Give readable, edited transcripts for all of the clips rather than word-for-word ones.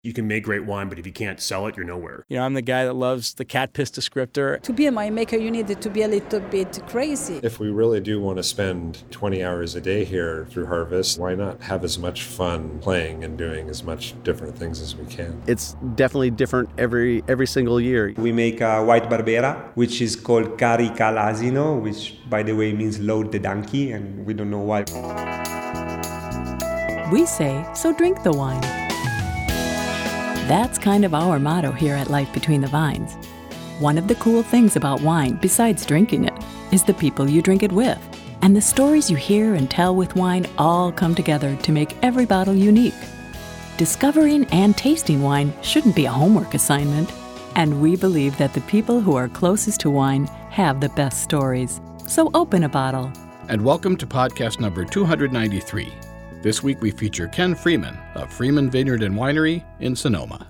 You can make great wine, but if you can't sell it, you're nowhere. I'm the guy that loves the cat piss descriptor. To be a winemaker, you need to be a little bit crazy. If we really do want to spend 20 hours a day here through harvest, why not have as much fun playing and doing as much different things as we can? It's definitely different every single year. We make a white Barbera, which is called Carica l'asino, which, by the way, means load the donkey, and we don't know why. We say, so drink the wine. That's kind of our motto here at Life Between the Vines. One of the cool things about wine, besides drinking it, is the people you drink it with. And the stories you hear and tell with wine all come together to make every bottle unique. Discovering and tasting wine shouldn't be a homework assignment. And we believe that the people who are closest to wine have the best stories. So open a bottle. And welcome to podcast number 293. This week we feature Ken Freeman of Freeman Vineyard and Winery in Sonoma.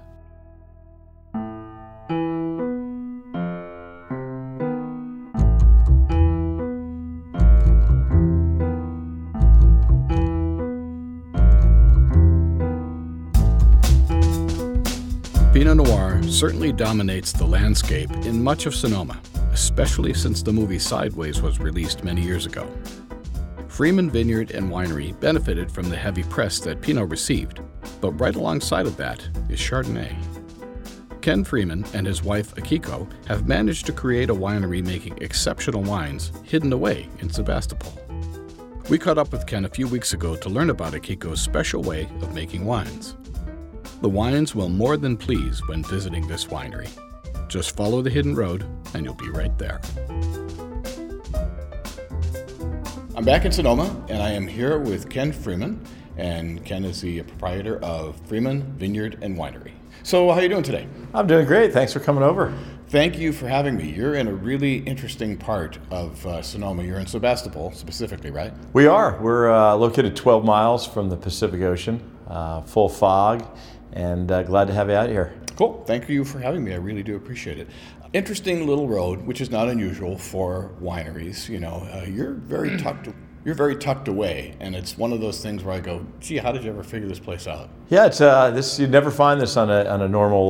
Pinot Noir certainly dominates the landscape in much of Sonoma, especially since the movie Sideways was released many years ago. Freeman Vineyard and Winery benefited from the heavy press that Pinot received, but right alongside of that is Chardonnay. Ken Freeman and his wife Akiko have managed to create a winery making exceptional wines hidden away in Sebastopol. We caught up with Ken a few weeks ago to learn about Akiko's special way of making wines. The wines will more than please when visiting this winery. Just follow the hidden road and you'll be right there. I'm back in Sonoma, and I am here with Ken Freeman, and Ken is the proprietor of Freeman Vineyard and Winery. So how are you doing today? I'm doing great. Thanks for coming over. Thank you for having me. You're in a really interesting part of Sonoma. You're in Sebastopol specifically, right? We are. We're located 12 miles from the Pacific Ocean, full fog, and glad to have you out here. Cool. Thank you for having me. I really do appreciate it. Interesting little road, which is not unusual for wineries. You're very tucked away, and it's one of those things where I go, gee, how did you ever figure this place out? Yeah, it's this. You'd never find this on a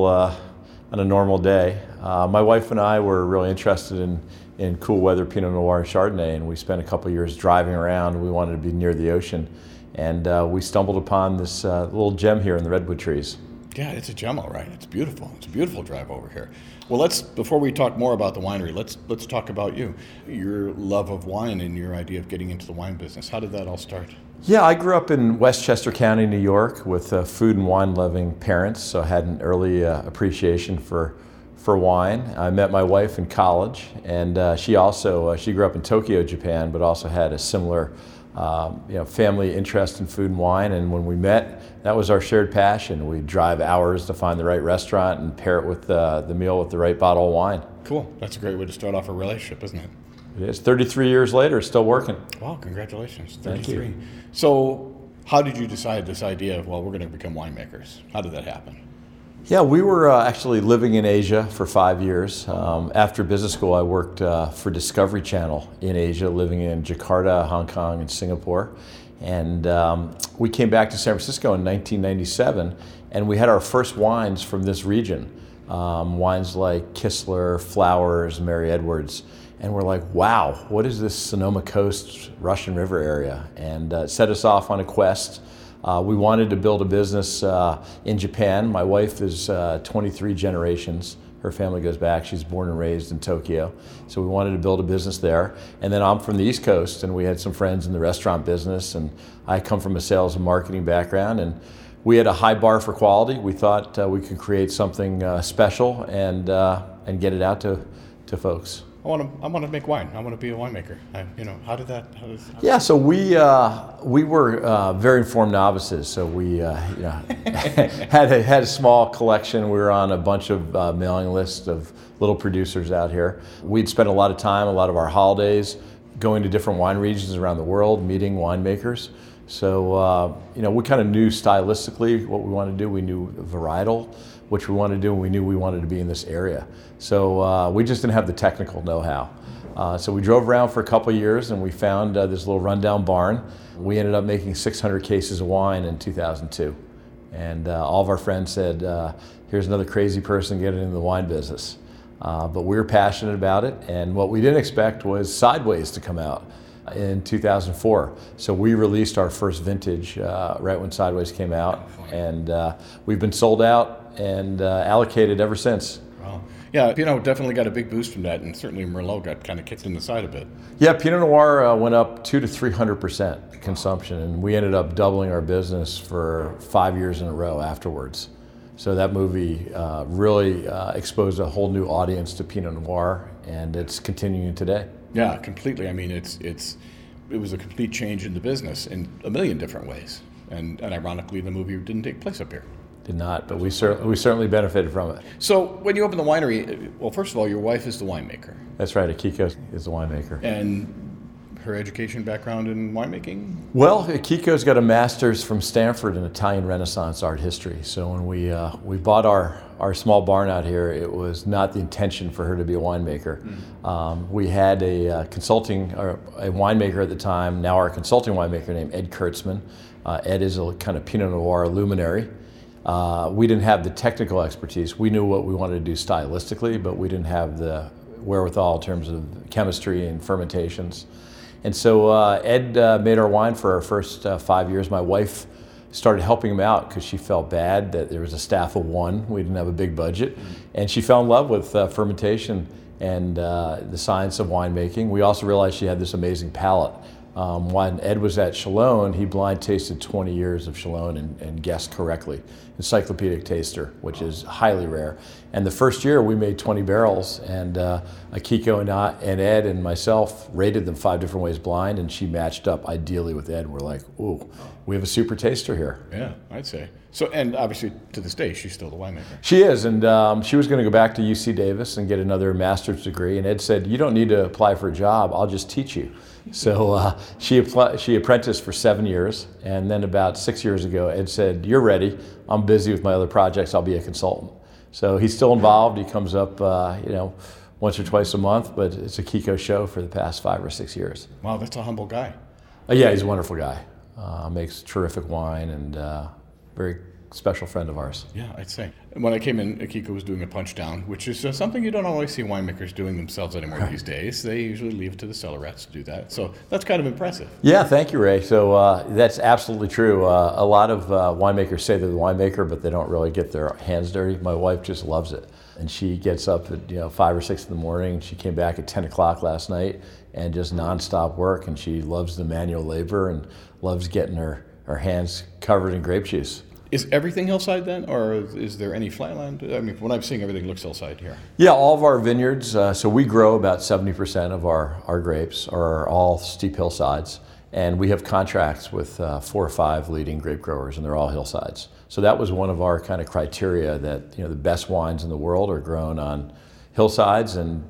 normal day. My wife and I were really interested in cool weather Pinot Noir and Chardonnay, and we spent a couple years driving around. We wanted to be near the ocean, and we stumbled upon this little gem here in the redwood trees. Yeah, it's a gem, all right. It's beautiful. It's a beautiful drive over here. Well, before we talk more about the winery, let's talk about you, your love of wine and your idea of getting into the wine business. How did that all start? Yeah, I grew up in Westchester County, New York, with food and wine-loving parents, so I had an early appreciation for wine. I met my wife in college, and she grew up in Tokyo, Japan, but also had a similar family interest in food and wine. And when we met, that was our shared passion. We'd drive hours to find the right restaurant and pair it with the meal with the right bottle of wine. Cool. That's a great way to start off a relationship, isn't it? It is. 33 years later, still working. Wow, congratulations. 33. Thank you. So how did you decide this idea of, we're going to become winemakers? How did that happen? Yeah, we were actually living in Asia for 5 years. After business school, I worked for Discovery Channel in Asia, living in Jakarta, Hong Kong, and Singapore. And we came back to San Francisco in 1997, and we had our first wines from this region. Wines like Kistler, Flowers, Mary Edwards. And we're like, wow, what is this Sonoma Coast, Russian River area? And it set us off on a quest. We wanted to build a business in Japan. My wife is 23 generations. Her family goes back. She's born and raised in Tokyo. So we wanted to build a business there. And then I'm from the East Coast, and we had some friends in the restaurant business, and I come from a sales and marketing background. And we had a high bar for quality. We thought we could create something special and get it out to folks. I want to make wine. I want to be a winemaker. How did that? Yeah, so we were very informed novices. So we had a small collection. We were on a bunch of mailing lists of little producers out here. We'd spent a lot of time, a lot of our holidays, going to different wine regions around the world, meeting winemakers. So we kind of knew stylistically what we wanted to do. We knew varietal, which we wanted to do, and we knew we wanted to be in this area. So we just didn't have the technical know-how. So we drove around for a couple of years, and we found this little rundown barn. We ended up making 600 cases of wine in 2002. And all of our friends said, here's another crazy person getting into the wine business. But we were passionate about it, and what we didn't expect was Sideways to come out in 2004. So we released our first vintage right when Sideways came out, and we've been sold out and allocated ever since. Wow. Yeah, Pinot definitely got a big boost from that, and certainly Merlot got kind of kicked in the side a bit. Yeah, Pinot Noir went up 200% to 300% consumption, and we ended up doubling our business for 5 years in a row afterwards. So that movie really exposed a whole new audience to Pinot Noir, and it's continuing today. Yeah, completely. I mean, it was a complete change in the business in a million different ways. And ironically, the movie didn't take place up here. Did not, but we certainly benefited from it. So when you opened the winery, well, first of all, your wife is the winemaker. That's right, Akiko is the winemaker. And her education background in winemaking? Well, Akiko's got a master's from Stanford in Italian Renaissance art history. So when we bought our small barn out here, it was not the intention for her to be a winemaker. We had a winemaker at the time, now our consulting winemaker, named Ed Kurtzman. Ed is a kind of Pinot Noir luminary. We didn't have the technical expertise. We knew what we wanted to do stylistically, but we didn't have the wherewithal in terms of chemistry and fermentations. And so Ed made our wine for our first 5 years. My wife started helping him out because she felt bad that there was a staff of one. We didn't have a big budget. And she fell in love with fermentation and the science of winemaking. We also realized she had this amazing palate. When Ed was at Chalone, he blind tasted 20 years of Chalone and guessed correctly. Encyclopedic taster, which is highly rare. And the first year we made 20 barrels, and Akiko and Ed and myself rated them 5 different ways blind, and she matched up ideally with Ed. We're like, ooh, we have a super taster here. Yeah, I'd say. So, and obviously to this day, she's still the winemaker. She is, and she was going to go back to UC Davis and get another master's degree, and Ed said, you don't need to apply for a job, I'll just teach you. So she apprenticed for 7 years, and then about 6 years ago, Ed said, you're ready, I'm busy with my other projects, I'll be a consultant. So he's still involved, he comes up once or twice a month, but it's a Akiko show for the past 5 or 6 years. Wow, that's a humble guy. Yeah, he's a wonderful guy. Makes terrific wine, and very special friend of ours. Yeah, I'd say. When I came in, Akiko was doing a punch down, which is something you don't always see winemakers doing themselves anymore these days. They usually leave it to the cellarettes to do that. So that's kind of impressive. Yeah, thank you, Ray. So that's absolutely true. A lot of winemakers say they're the winemaker, but they don't really get their hands dirty. My wife just loves it. And she gets up at 5 or 6 in the morning. She came back at 10 o'clock last night and just nonstop work. And she loves the manual labor and loves getting her hands covered in grape juice. Is everything hillside then, or is there any flatland? I mean, when I'm seeing everything looks hillside here. Yeah, all of our vineyards, so we grow about 70% of our grapes are all steep hillsides. And we have contracts with 4 or 5 leading grape growers, and they're all hillsides. So that was one of our kind of criteria that the best wines in the world are grown on hillsides and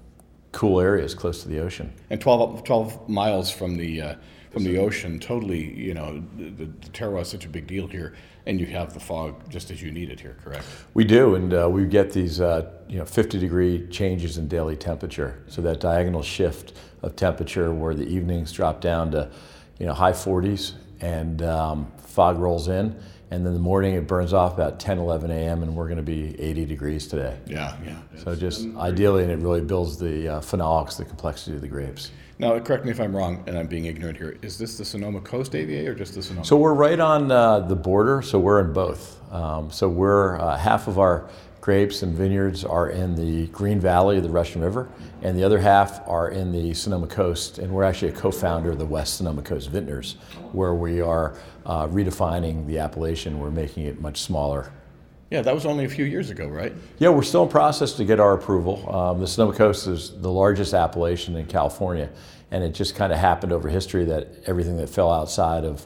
cool areas close to the ocean. And 12 miles from the ocean, totally, the terroir is such a big deal here, and you have the fog just as you need it here, correct? We do, and we get these 50-degree changes in daily temperature. So that diagonal shift of temperature where the evenings drop down to high 40s and fog rolls in, and then the morning it burns off about 10, 11 a.m. and we're going to be 80 degrees today. Yeah. So just ideally, and it really builds the phenolics, the complexity of the grapes. Now, correct me if I'm wrong, and I'm being ignorant here. Is this the Sonoma Coast AVA or just the Sonoma? So we're right on the border, so we're in both. So we're half of our grapes and vineyards are in the Green Valley of the Russian River, and the other half are in the Sonoma Coast, and we're actually a co-founder of the West Sonoma Coast Vintners, where we are redefining the appellation. We're making it much smaller. Yeah, that was only a few years ago, right? Yeah, we're still in process to get our approval. The Sonoma Coast is the largest appellation in California, and it just kind of happened over history that everything that fell outside of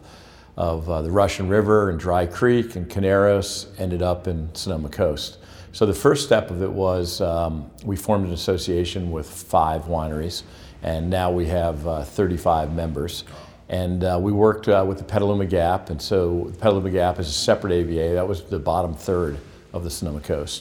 the Russian River and Dry Creek and Caneros ended up in Sonoma Coast. So the first step of it was we formed an association with 5 wineries, and now we have 35 members. And we worked with the Petaluma Gap, and so the Petaluma Gap is a separate AVA. That was the bottom third of the Sonoma Coast.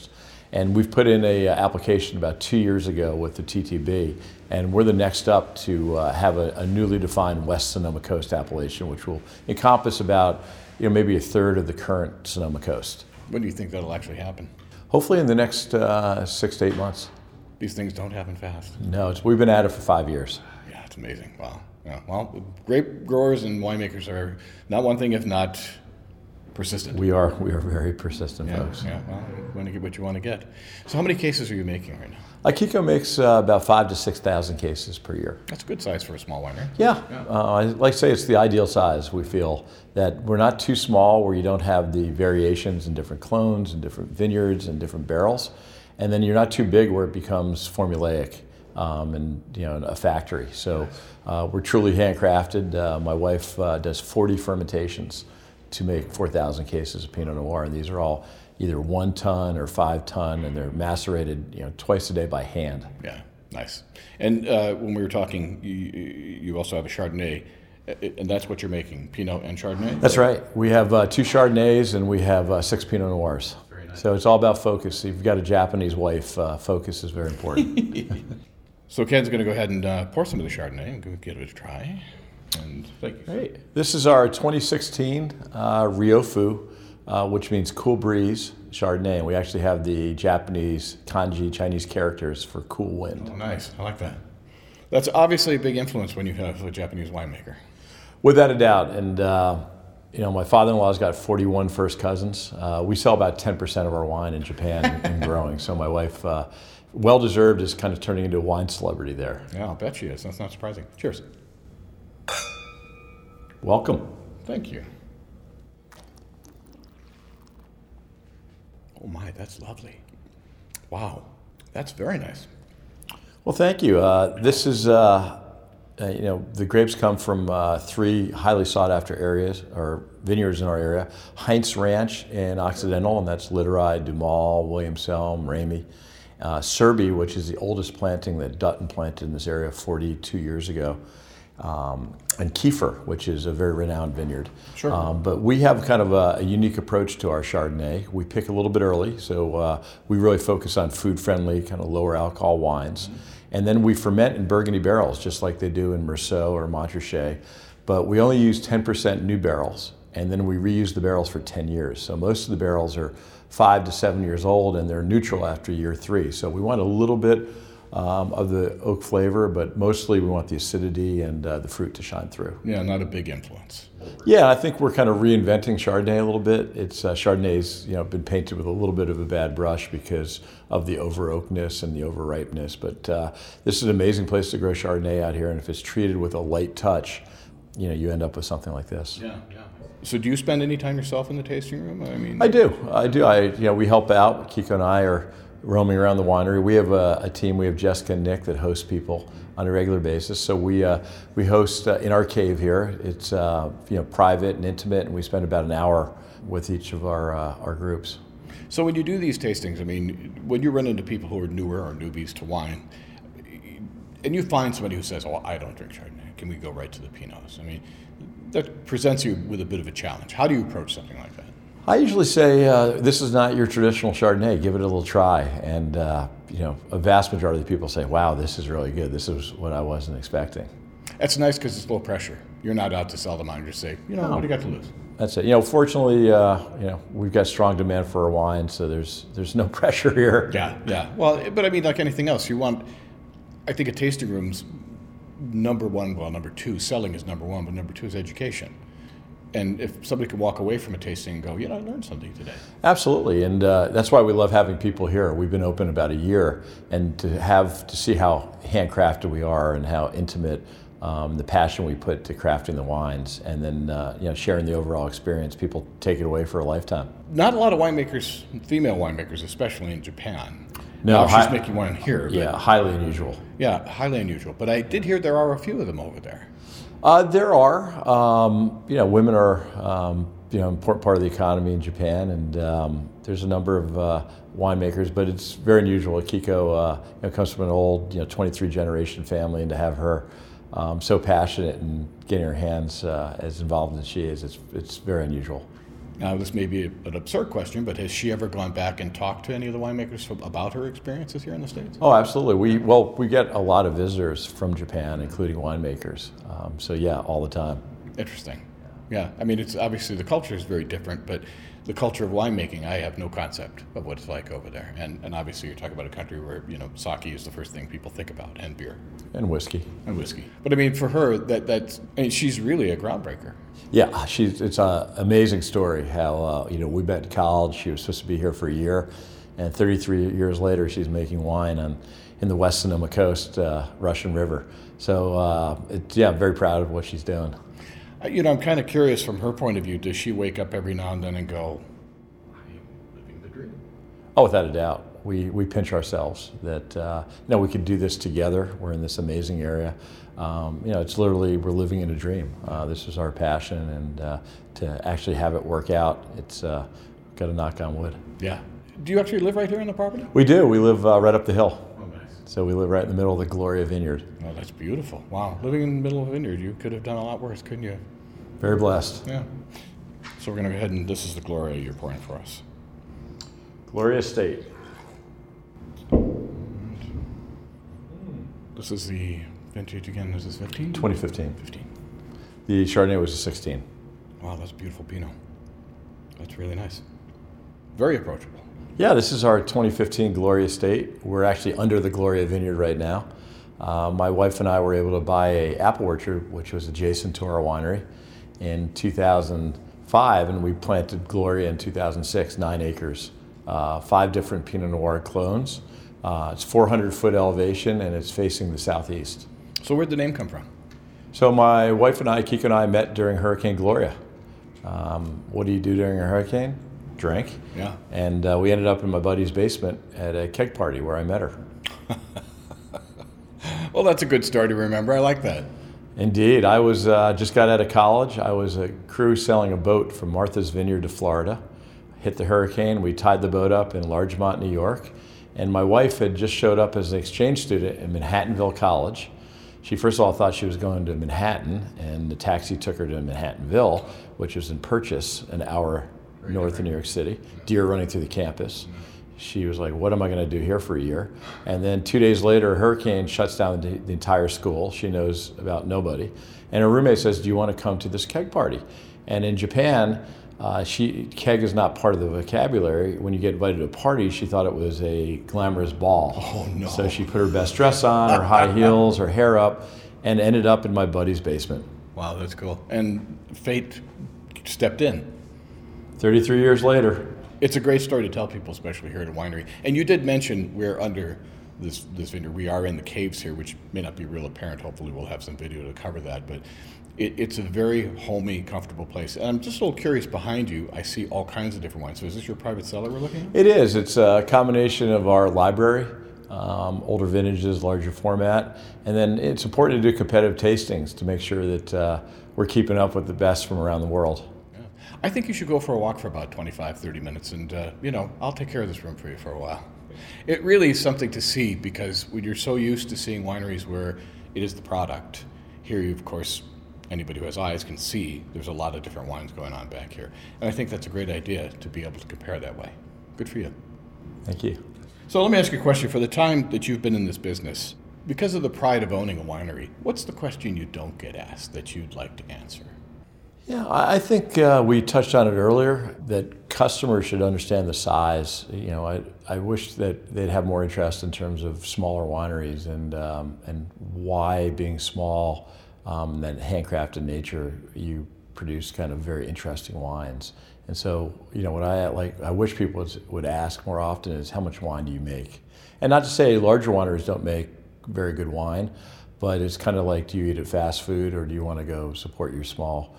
And we've put in a application about 2 years ago with the TTB, and we're the next up to have a newly defined West Sonoma Coast appellation, which will encompass about maybe a third of the current Sonoma Coast. When do you think that'll actually happen? Hopefully in the next 6 to 8 months. These things don't happen fast. No, we've been at it for 5 years. Yeah, it's amazing. Wow. Yeah. Well, grape growers and winemakers are not one thing if not persistent. We are very persistent folks. Yeah, well, you want to get what you want to get. So how many cases are you making right now? Kiko makes about 5,000 to 6,000 cases per year. That's a good size for a small winery. Yeah. I like to say it's the ideal size. We feel that we're not too small where you don't have the variations in different clones and different vineyards and different barrels. And then you're not too big where it becomes formulaic and a factory. So we're truly handcrafted. My wife does 40 fermentations to make 4,000 cases of Pinot Noir, and these are all either 1 ton or 5 ton, and they're macerated twice a day by hand. Yeah, nice. And when we were talking, you also have a Chardonnay, and that's what you're making, Pinot and Chardonnay? That's right. We have 2 Chardonnays and we have 6 Pinot Noirs. Very nice. So it's all about focus. If you've got a Japanese wife, focus is very important. So Ken's going to go ahead and pour some of the Chardonnay and go give it a try. And thank you. Great. This is our 2016 Ryofu, which means cool breeze Chardonnay. And we actually have the Japanese kanji, Chinese characters for cool wind. Oh, nice. I like that. That's obviously a big influence when you have a Japanese winemaker. Without a doubt. And, my father-in-law's got 41 first cousins. We sell about 10% of our wine in Japan and growing. So my wife, well-deserved, is kind of turning into a wine celebrity there. Yeah, I'll bet she is. That's not surprising. Cheers. Welcome. Thank you. Oh my, that's lovely. Wow, that's very nice. Well, thank you. This is, the grapes come from 3 highly sought-after areas or vineyards in our area. Heinz Ranch in Occidental, and that's Literai, Dumal, Williamselm, Ramey. Serby, which is the oldest planting that Dutton planted in this area 42 years ago. And Kiefer, which is a very renowned vineyard. Sure. But we have kind of a unique approach to our Chardonnay. We pick a little bit early, so we really focus on food-friendly, kind of lower alcohol wines. Mm-hmm. And then we ferment in Burgundy barrels, just like they do in Meursault or Montrachet. But we only use 10% new barrels, and then we reuse the barrels for 10 years. So most of the barrels are 5 to 7 years old, and they're neutral after year 3. So we want a little bit of the oak flavor, but mostly we want the acidity and the fruit to shine through. Yeah, not a big influence. Yeah, I think we're kind of reinventing Chardonnay a little bit. It's Chardonnay's been painted with a little bit of a bad brush because of the over oakness and the over ripeness. But this is an amazing place to grow Chardonnay out here, and if it's treated with a light touch, you end up with something like this. Yeah. So do you spend any time yourself in the tasting room? I do. We help out. Kiko and I are roaming around the winery. We have a team. We have Jessica and Nick that host people on a regular basis. So we host in our cave here. It's private and intimate, and we spend about an hour with each of our groups. So when you do these tastings, when you run into people who are newer or newbies to wine, and you find somebody who says, "Oh, I don't drink Chardonnay. Can we go right to the Pinots?" That presents you with a bit of a challenge. How do you approach something like that? I usually say, this is not your traditional Chardonnay. Give it a little try. And, a vast majority of the people say, wow, this is really good. This is what I wasn't expecting. That's nice because it's low pressure. You're not out to sell them on. You just say, what do you got to lose? That's it. Fortunately, we've got strong demand for our wine, so there's no pressure here. Yeah. Well, but like anything else, I think a tasting room's number 2, selling is number 1, but number 2 is education. And if somebody could walk away from a tasting and go, I learned something today. Absolutely, and that's why we love having people here. We've been open about a year, and to see how handcrafted we are and how intimate, the passion we put to crafting the wines, and then sharing the overall experience, people take it away for a lifetime. Not a lot of winemakers, female winemakers, especially in Japan. No, she's making one here. Yeah, highly unusual. Yeah, highly unusual. But I did hear there are a few of them over there. There are. Women are an important part of the economy in Japan, and there's a number of winemakers, but it's very unusual. Kiko comes from an old 23 generation family, and to have her so passionate and getting her hands as involved as she is, it's very unusual. Now, this may be an absurd question, but has she ever gone back and talked to any of the winemakers about her experiences here in the States? Oh, absolutely. We get a lot of visitors from Japan, including winemakers. So yeah, all the time. Interesting. Yeah, I mean, it's obviously the culture is very different, but the culture of winemaking, I have no concept of what it's like over there. And obviously, you're talking about a country where sake is the first thing people think about, and beer, and whiskey, But I mean, for her, she's really a groundbreaker. Yeah, it's an amazing story. How we met in college. She was supposed to be here for a year, and 33 years later, she's making wine in the West Sonoma Coast, Russian River. So I'm very proud of what she's doing. I'm kind of curious from her point of view, does she wake up every now and then and go, I'm living the dream? Oh, without a doubt. We pinch ourselves that we could do this together. We're in this amazing area. It's literally, we're living in a dream. This is our passion, and to actually have it work out, it's got to knock on wood. Yeah. Do you actually live right here on the property? We do. We live right up the hill. Oh, nice. So we live right in the middle of the Gloria Vineyard. Oh, that's beautiful. Wow. Living in the middle of a vineyard, you could have done a lot worse, couldn't you? Very blessed. Yeah. So we're going to go ahead and this is the Gloria you're pouring for us. Gloria Estate. This is the vintage again. Is this 15? 2015. 15. The Chardonnay was a 16. Wow, that's beautiful Pinot. That's really nice. Very approachable. Yeah, this is our 2015 Gloria Estate. We're actually under the Gloria Vineyard right now. My wife and I were able to buy an apple orchard, which was adjacent to our winery, in 2005, and we planted Gloria in 2006, 9 acres, 5 different Pinot Noir clones. It's 400-foot elevation, and it's facing the southeast. So where'd the name come from? So my wife and I, Kiko and I, met during Hurricane Gloria. What do you do during a hurricane? Drink. Yeah. And we ended up in my buddy's basement at a keg party where I met her. Well, that's a good story to remember. I like that. Indeed. I was just got out of college. I was a crew selling a boat from Martha's Vineyard to Florida. Hit the hurricane. We tied the boat up in Larchmont, New York. And my wife had just showed up as an exchange student at Manhattanville College. She first of all thought she was going to Manhattan, and the taxi took her to Manhattanville, which was in Purchase, an hour north of New York City. Deer running through the campus. She was like, what am I going to do here for a year? And then 2 days later, a hurricane shuts down the entire school. She knows about nobody. And her roommate says, do you want to come to this keg party? And in Japan, keg is not part of the vocabulary. When you get invited to a party, she thought it was a glamorous ball. Oh, no. So she put her best dress on, her high heels, her hair up, and ended up in my buddy's basement. Wow, that's cool. And fate stepped in. 33 years later. It's a great story to tell people, especially here at a winery. And you did mention we're under this vineyard. We are in the caves here, which may not be real apparent. Hopefully we'll have some video to cover that. But it's a very homey, comfortable place. And I'm just a little curious, behind you, I see all kinds of different wines. So is this your private cellar we're looking at? It is. It's a combination of our library, older vintages, larger format. And then it's important to do competitive tastings to make sure that we're keeping up with the best from around the world. I think you should go for a walk for about 25, 30 minutes, and, I'll take care of this room for you for a while. It really is something to see, because when you're so used to seeing wineries where it is the product, here you, of course, anybody who has eyes can see there's a lot of different wines going on back here. And I think that's a great idea to be able to compare that way. Good for you. Thank you. So let me ask you a question. For the time that you've been in this business, because of the pride of owning a winery, what's the question you don't get asked that you'd like to answer? Yeah, I think we touched on it earlier, that customers should understand the size. I wish that they'd have more interest in terms of smaller wineries and why, being small, that handcrafted nature, you produce kind of very interesting wines. And so, what I wish people would ask more often is, how much wine do you make? And not to say larger wineries don't make very good wine, but it's kind of like, do you eat at fast food, or do you want to go support your small,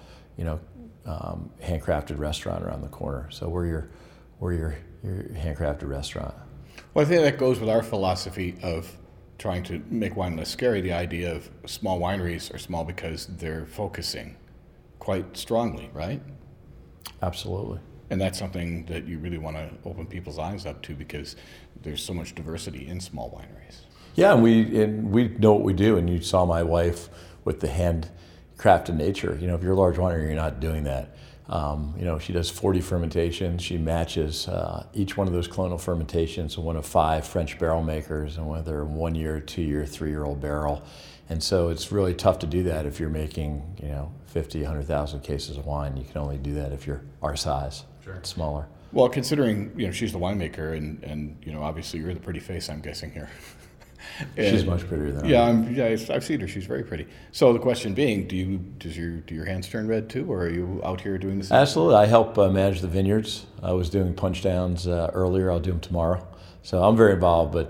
handcrafted restaurant around the corner? So we're your handcrafted restaurant. Well, I think that goes with our philosophy of trying to make wine less scary. The idea of small wineries are small because they're focusing quite strongly, right? Absolutely. And that's something that you really want to open people's eyes up to, because there's so much diversity in small wineries. Yeah, and we know what we do, and you saw my wife with the handcrafted nature. If you're a large winery, you're not doing that. She does 40 fermentations. She matches each one of those clonal fermentations to one of 5 French barrel makers, and whether 1 year, 2 year, 3-year-old barrel. And so it's really tough to do that if you're making, 50, 100,000 cases of wine. You can only do that if you're our size, smaller. Well, considering, she's the winemaker and obviously you're the pretty face, I'm guessing here. She's much prettier than I am. I've seen her. She's very pretty. So the question being, do your hands turn red too, or are you out here doing this? Absolutely. I help manage the vineyards. I was doing punch downs earlier. I'll do them tomorrow. So I'm very involved, but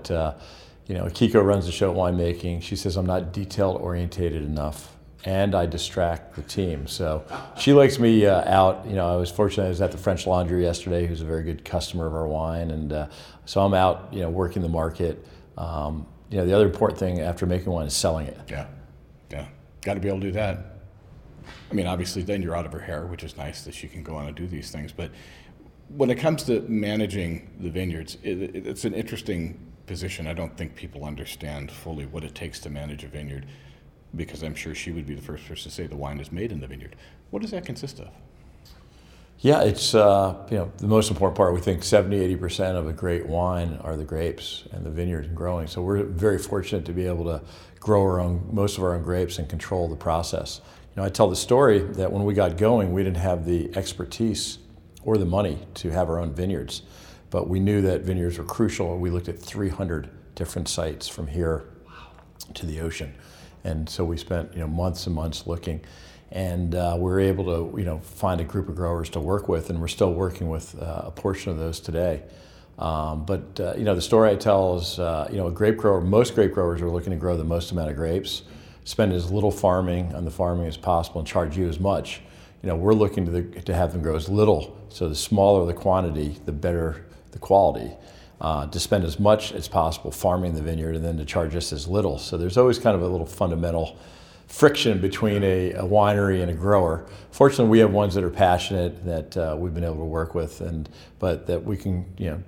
Kiko runs the show at Winemaking. She says I'm not detailed orientated enough, and I distract the team. So she likes me out. I was fortunate. I was at the French Laundry yesterday, who's a very good customer of our wine, and so I'm out, working the market. The other important thing after making wine is selling it. Yeah. Got to be able to do that. I mean, obviously, then you're out of her hair, which is nice that she can go on and do these things. But when it comes to managing the vineyards, it's an interesting position. I don't think people understand fully what it takes to manage a vineyard, because I'm sure she would be the first person to say the wine is made in the vineyard. What does that consist of? Yeah, it's the most important part. We think 70-80% of a great wine are the grapes and the vineyard and growing. So we're very fortunate to be able to grow most of our own grapes and control the process. I tell the story that when we got going, we didn't have the expertise or the money to have our own vineyards, but we knew that vineyards were crucial. We looked at 300 different sites from here to the ocean, and so we spent months and months looking. And we're able to, find a group of growers to work with, and we're still working with a portion of those today. But the story I tell is, a grape grower. Most grape growers are looking to grow the most amount of grapes, spend as little farming on the farming as possible, and charge you as much. We're looking to have them grow as little, so the smaller the quantity, the better the quality. To spend as much as possible farming the vineyard, and then to charge us as little. So there's always kind of a little fundamental friction between a winery and a grower. Fortunately, we have ones that are passionate that we've been able to work with, but that we can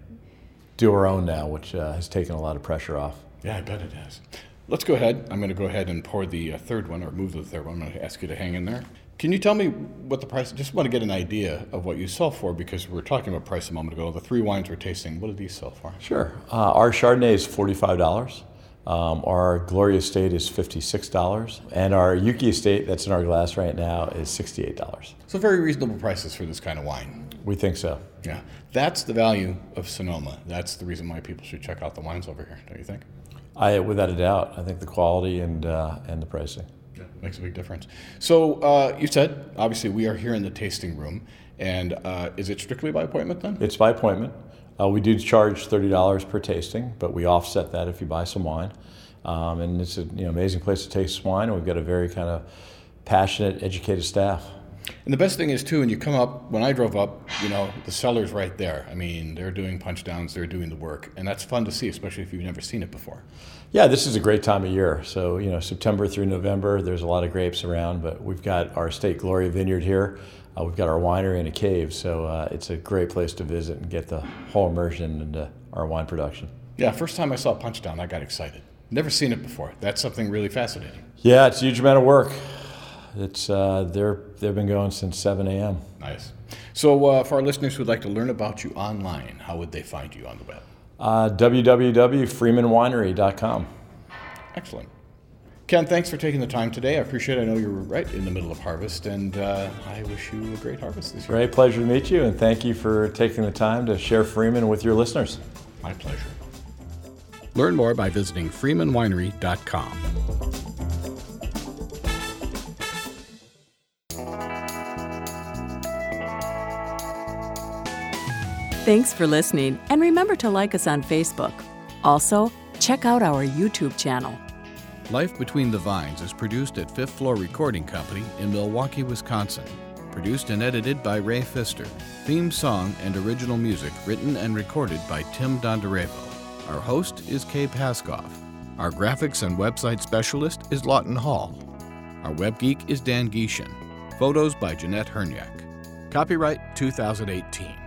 do our own now, which has taken a lot of pressure off. Yeah, I bet it has. Let's go ahead. I'm going to go ahead and pour the third one, or move to the third one. I'm going to ask you to hang in there. Can you tell me what the price? Just want to get an idea of what you sell for, because we were talking about price a moment ago. The 3 wines we're tasting, what do these sell for? Sure. Our Chardonnay is $45. Our Gloria Estate is $56, and our Yuki Estate that's in our glass right now is $68. So very reasonable prices for this kind of wine. We think so. Yeah, that's the value of Sonoma. That's the reason why people should check out the wines over here, don't you think? Without a doubt. I think the quality and the pricing. Yeah, makes a big difference. So you said, obviously, we are here in the tasting room, and is it strictly by appointment then? It's by appointment. We do charge $30 per tasting, but we offset that if you buy some wine. And it's an amazing place to taste wine, and we've got a very kind of passionate, educated staff. And the best thing is, too, when you come up, when I drove up, the cellar's right there. I mean, they're doing punch downs, they're doing the work, and that's fun to see, especially if you've never seen it before. Yeah, this is a great time of year. So, September through November, there's a lot of grapes around, but we've got our Estate Gloria Vineyard here. We've got our winery and a cave, so it's a great place to visit and get the whole immersion into our wine production. Yeah, first time I saw Punch Down, I got excited. Never seen it before. That's something really fascinating. Yeah, it's a huge amount of work. It's they've been going since 7 a.m. Nice. So for our listeners who'd like to learn about you online, how would they find you on the web? www.freemanwinery.com. Excellent. Ken, thanks for taking the time today. I appreciate it. I know you're right in the middle of harvest, and I wish you a great harvest this year. Great pleasure to meet you, and thank you for taking the time to share Freeman with your listeners. My pleasure. Learn more by visiting freemanwinery.com. Thanks for listening, and remember to like us on Facebook. Also, check out our YouTube channel. Life Between the Vines is produced at Fifth Floor Recording Company in Milwaukee, Wisconsin. Produced and edited by Ray Pfister. Theme song and original music written and recorded by Tim Dondarevo. Our host is Kay Paskoff. Our graphics and website specialist is Lawton Hall. Our web geek is Dan Gieshin. Photos by Jeanette Herniak. Copyright 2018.